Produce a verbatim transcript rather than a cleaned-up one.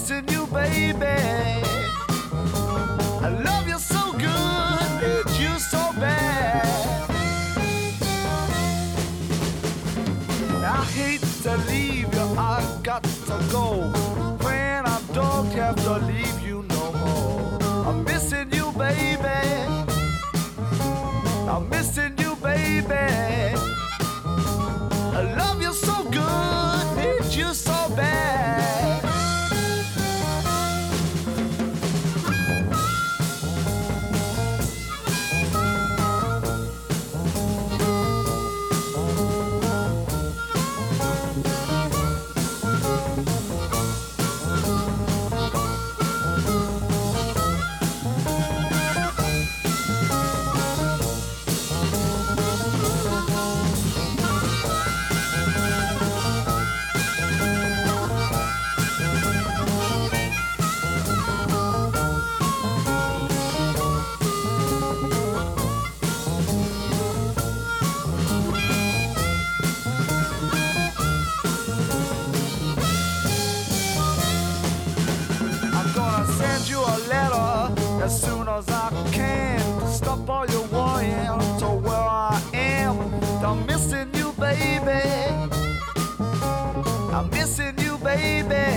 missing you, baby. I love you so good, need you so bad. I hate to leave you, I got to go. When I don't have to leave you no more. I'm missing you, baby. I'm missing you, baby. I love you so good, need you so bad. As soon as I can, stop all your worrying to where I am. I'm missing you, baby. I'm missing you, baby.